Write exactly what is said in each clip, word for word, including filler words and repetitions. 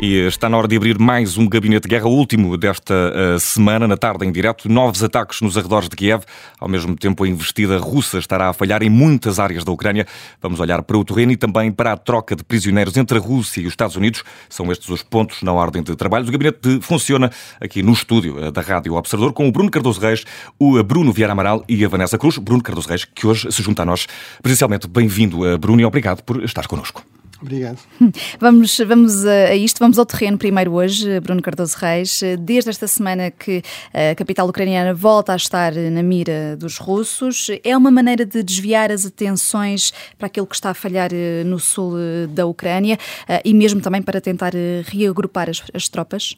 E está na hora de abrir mais um Gabinete de Guerra, o último desta uh, semana, na tarde em direto. Novos ataques nos arredores de Kiev. Ao mesmo tempo, a investida russa estará a falhar em muitas áreas da Ucrânia. Vamos olhar para o terreno e também para a troca de prisioneiros entre a Rússia e os Estados Unidos. São estes os pontos na ordem de trabalho. O Gabinete funciona aqui no estúdio da Rádio Observador com o Bruno Cardoso Reis, o Bruno Vieira Amaral e a Vanessa Cruz. Bruno Cardoso Reis, que hoje se junta a nós presencialmente. Bem-vindo, Bruno, e obrigado por estar connosco. Obrigado. Vamos, vamos a isto, vamos ao terreno primeiro hoje, Bruno Cardoso Reis. Desde esta semana que a capital ucraniana volta a estar na mira dos russos, é uma maneira de desviar as atenções para aquilo que está a falhar no sul da Ucrânia e mesmo também para tentar reagrupar as, as tropas?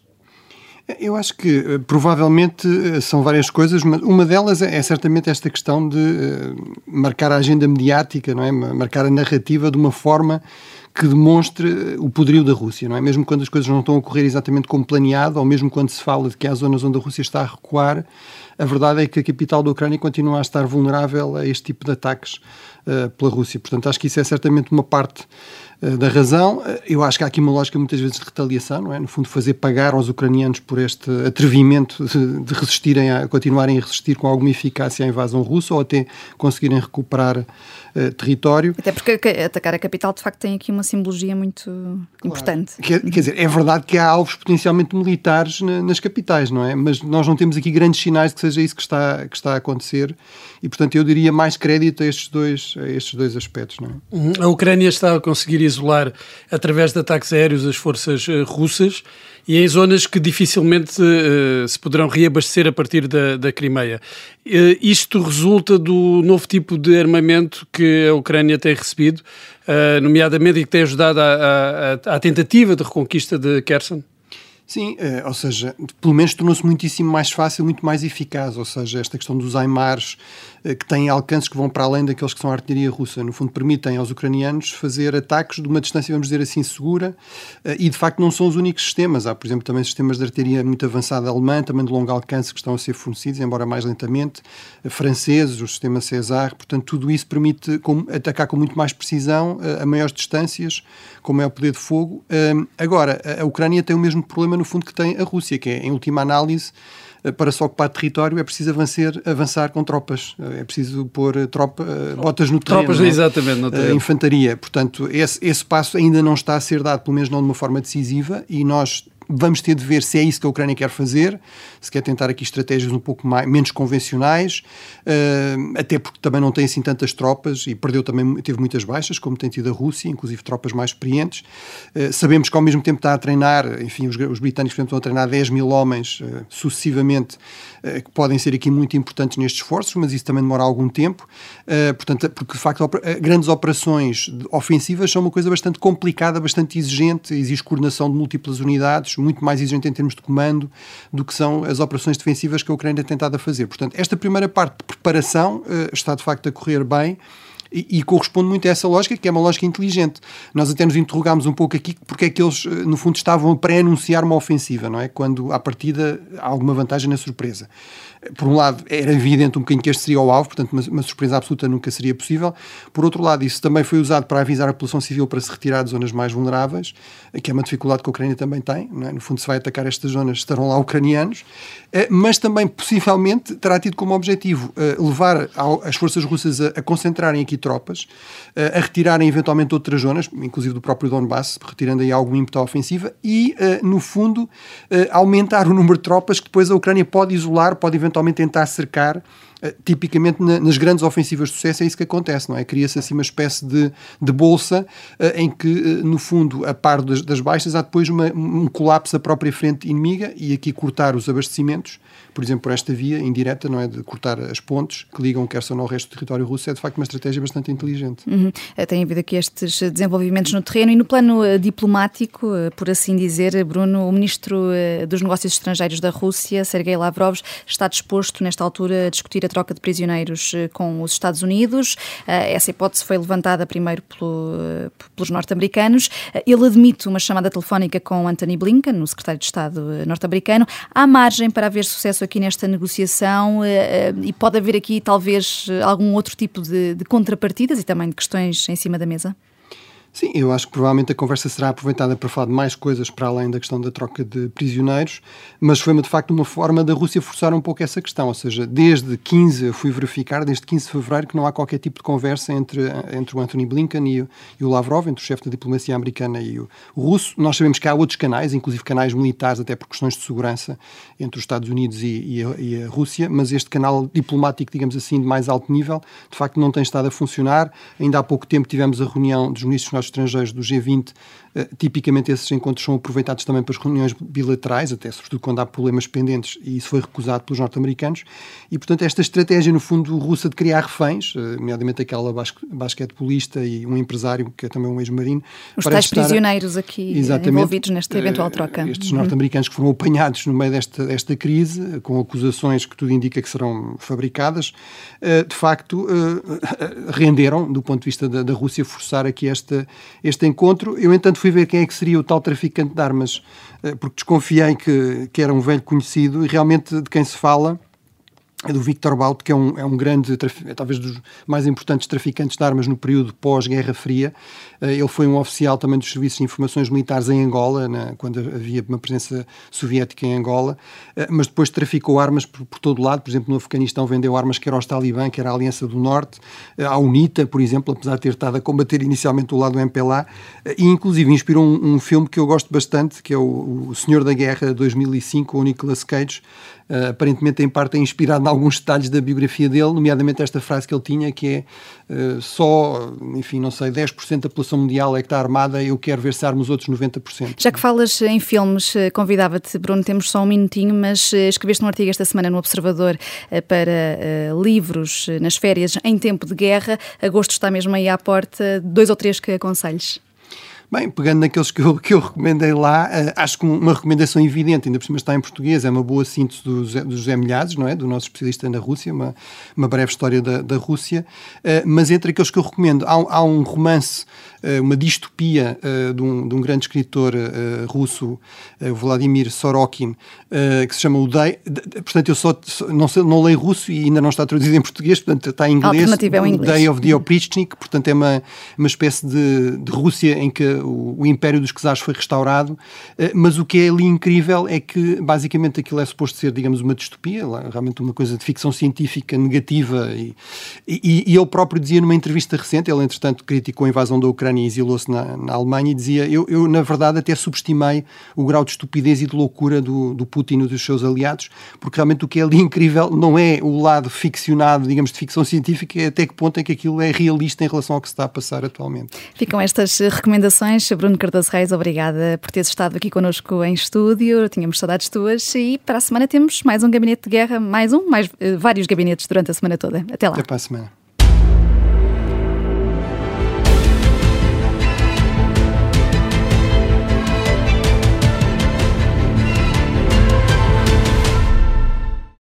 Eu acho que provavelmente são várias coisas, mas uma delas é, é certamente esta questão de uh, marcar a agenda mediática, não é? Marcar a narrativa de uma forma que demonstre o poderio da Rússia, não é? Mesmo quando as coisas não estão a correr exatamente como planeado, ou mesmo quando se fala de que há zonas onde a Rússia está a recuar, a verdade é que a capital da Ucrânia continua a estar vulnerável a este tipo de ataques uh, pela Rússia. Portanto, acho que isso é certamente uma parte uh, da razão. Eu acho que há aqui uma lógica muitas vezes de retaliação, não é? No fundo, fazer pagar aos ucranianos por este atrevimento de, de resistirem, a continuarem a resistir com alguma eficácia à invasão russa ou até conseguirem recuperar uh, território. Até porque atacar a capital, de facto, tem aqui uma simbologia muito claro. importante. Quer, quer dizer, é verdade que há alvos potencialmente militares na, nas capitais, não é? Mas nós não temos aqui grandes sinais de que seja isso que está, que está a acontecer e, portanto, eu diria mais crédito a estes dois, a estes dois aspectos, não é? A Ucrânia está a conseguir isolar, através de ataques aéreos, as forças uh, russas e em zonas que dificilmente uh, se poderão reabastecer a partir da, da Crimeia. Uh, isto resulta do novo tipo de armamento que a Ucrânia tem recebido, uh, nomeadamente, e que tem ajudado à tentativa de reconquista de Kherson? Sim, eh, ou seja, pelo menos tornou-se muitíssimo mais fácil, muito mais eficaz, ou seja, esta questão dos HIMARS, eh, que têm alcances que vão para além daqueles que são a artilharia russa, no fundo permitem aos ucranianos fazer ataques de uma distância, vamos dizer assim, segura, eh, e de facto não são os únicos sistemas, há por exemplo também sistemas de artilharia muito avançada alemã, também de longo alcance que estão a ser fornecidos, embora mais lentamente, eh, franceses, o sistema César, portanto tudo isso permite com, atacar com muito mais precisão, eh, a maiores distâncias, com maior poder de fogo. Eh, agora, a, a Ucrânia tem o mesmo problema no fundo que tem a Rússia, que é, em última análise, para se ocupar território é preciso avançar, avançar com tropas, é preciso pôr tropa, botas no terreno. Tropas, exatamente, no terreno. Infantaria. Portanto, esse, esse passo ainda não está a ser dado, pelo menos não de uma forma decisiva, e nós vamos ter de ver se é isso que a Ucrânia quer fazer, se quer tentar aqui estratégias um pouco mais, menos convencionais, uh, até porque também não tem assim tantas tropas e perdeu também, teve muitas baixas, como tem tido a Rússia, inclusive tropas mais experientes. Uh, sabemos que ao mesmo tempo está a treinar, enfim, os, os britânicos por exemplo, estão a treinar dez mil homens uh, sucessivamente, uh, que podem ser aqui muito importantes nestes esforços, mas isso também demora algum tempo. Uh, portanto, porque de facto opera, grandes operações ofensivas são uma coisa bastante complicada, bastante exigente, exige coordenação de múltiplas unidades, muito mais exigente em termos de comando do que são as operações defensivas que a Ucrânia tem tentado a fazer. Portanto, esta primeira parte de preparação uh, está de facto a correr bem e, e corresponde muito a essa lógica, que é uma lógica inteligente. Nós até nos interrogámos um pouco aqui porque é que eles, no fundo, estavam a pré-anunciar uma ofensiva, não é? Quando, à partida, há alguma vantagem na surpresa. Por um lado, era evidente um bocadinho que este seria o alvo, portanto, uma, uma surpresa absoluta nunca seria possível. Por outro lado, isso também foi usado para avisar a população civil para se retirar de zonas mais vulneráveis, que é uma dificuldade que a Ucrânia também tem, não é? No fundo, se vai atacar estas zonas, estarão lá ucranianos, mas também, possivelmente, terá tido como objetivo levar as forças russas a, a concentrarem aqui tropas, a retirarem eventualmente outras zonas, inclusive do próprio Donbass, retirando aí algum ímpeto à ofensiva, e, no fundo, aumentar o número de tropas que depois a Ucrânia pode isolar, pode eventualmente eventualmente tentar cercar, uh, tipicamente na, nas grandes ofensivas de sucesso é isso que acontece, não é? Cria-se assim uma espécie de, de bolsa uh, em que, uh, no fundo, a par das, das baixas, há depois uma, um colapso da própria frente inimiga e aqui cortar os abastecimentos, por exemplo, por esta via indireta, não é? De cortar as pontes que ligam Kherson ao resto do território russo, é de facto uma estratégia bastante inteligente. Uhum. Tem havido aqui estes desenvolvimentos no terreno e no plano uh, diplomático, uh, por assim dizer, Bruno, o Ministro uh, dos Negócios Estrangeiros da Rússia, Sergei Lavrov, está disposto nesta altura a discutir a troca de prisioneiros uh, com os Estados Unidos. Uh, essa hipótese foi levantada primeiro pelo, uh, pelos norte-americanos. Uh, ele admite uma chamada telefónica com Antony Blinken, o secretário de Estado uh, norte-americano. Há margem para haver sucesso aqui nesta negociação uh, uh, e pode haver aqui talvez algum outro tipo de, de contrapartidas e também de questões em cima da mesa? Sim, eu acho que provavelmente a conversa será aproveitada para falar de mais coisas para além da questão da troca de prisioneiros, mas foi de facto uma forma da Rússia forçar um pouco essa questão, ou seja, desde quinze, eu fui verificar, desde quinze de fevereiro que não há qualquer tipo de conversa entre, entre o Antony Blinken e o, e o Lavrov, entre o chefe da diplomacia americana e o, o russo. Nós sabemos que há outros canais, inclusive canais militares, até por questões de segurança, entre os Estados Unidos e, e, a, e a Rússia, mas este canal diplomático, digamos assim, de mais alto nível, de facto não tem estado a funcionar. Ainda há pouco tempo tivemos a reunião dos ministros dos estrangeiros do G vinte, uh, tipicamente esses encontros são aproveitados também para as reuniões bilaterais, até sobretudo quando há problemas pendentes, e isso foi recusado pelos norte-americanos, e portanto esta estratégia no fundo russa de criar reféns, uh, nomeadamente aquela bas- basquetebolista e um empresário que é também um ex-marino. Os tais estar, prisioneiros aqui envolvidos nesta eventual troca. Uh, estes norte-americanos que foram apanhados no meio desta, desta crise, com acusações que tudo indica que serão fabricadas, uh, de facto uh, renderam, do ponto de vista da, da Rússia, forçar aqui esta este encontro. Eu, entanto, fui ver quem é que seria o tal traficante de armas, porque desconfiei que, que era um velho conhecido, e realmente de quem se fala é do Viktor Bout, que é um, é um grande, é talvez dos mais importantes traficantes de armas no período pós-Guerra Fria. Ele foi um oficial também dos serviços de informações militares em Angola, na, quando havia uma presença soviética em Angola, mas depois traficou armas por, por todo lado. Por exemplo, no Afeganistão vendeu armas que era aos Talibã, que era a Aliança do Norte, à UNITA, por exemplo, apesar de ter estado a combater inicialmente o lado do M P L A, e inclusive inspirou um, um filme que eu gosto bastante, que é o, o Senhor da Guerra dois mil e cinco, com o Nicolas Cage. Uh, aparentemente em parte é inspirado em alguns detalhes da biografia dele, nomeadamente esta frase que ele tinha, que é uh, só, enfim, não sei, dez por cento da população mundial é que está armada, eu quero ver se arma os outros noventa por cento. Já que falas em filmes, convidava-te, Bruno, temos só um minutinho, mas escreveste um artigo esta semana no Observador uh, para uh, livros uh, nas férias em tempo de guerra. Agosto está mesmo aí à porta, dois ou três que aconselhes? Bem, pegando naqueles que eu, que eu recomendei lá, uh, acho que uma recomendação evidente, ainda por cima está em português, é uma boa síntese do José, do José Milhazes, não é? Do nosso especialista na Rússia, uma, uma breve história da, da Rússia, uh, mas entre aqueles que eu recomendo, há, há um romance, uh, uma distopia uh, de, um, de um grande escritor uh, russo, uh, Vladimir Sorokin, uh, que se chama O Day, portanto eu só, não, sei, não leio russo e ainda não está traduzido em português, portanto está em inglês, é o inglês. Day of the Oprichnik, portanto é uma, uma espécie de, de Rússia em que O, o Império dos Czares foi restaurado, mas o que é ali incrível é que basicamente aquilo é suposto ser, digamos, uma distopia, realmente uma coisa de ficção científica negativa, e, e, e ele próprio dizia numa entrevista recente, ele entretanto criticou a invasão da Ucrânia e exilou-se na, na Alemanha, e dizia, eu, eu na verdade até subestimei o grau de estupidez e de loucura do, do Putin e dos seus aliados, porque realmente o que é ali incrível não é o lado ficcionado, digamos, de ficção científica, é até que ponto é que aquilo é realista em relação ao que se está a passar atualmente. Ficam estas recomendações. Bruno Cardoso Reis, obrigada por teres estado aqui connosco em estúdio, tínhamos saudades tuas, e para a semana temos mais um Gabinete de Guerra, mais um, mais uh, vários gabinetes durante a semana toda. Até lá. Até para a semana.